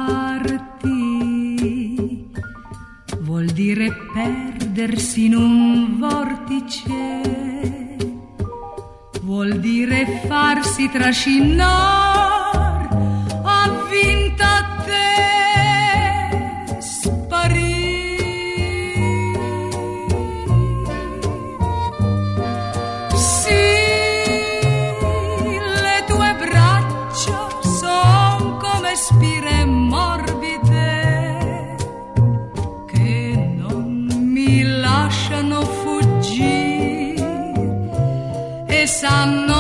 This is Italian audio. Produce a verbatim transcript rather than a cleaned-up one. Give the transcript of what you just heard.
amarti vuol dire perdersi in un vortice, vuol dire farsi trascinar a vinta te sparire. Sì, le tue braccia son come spire morbide che non mi lasciano fuggire e sanno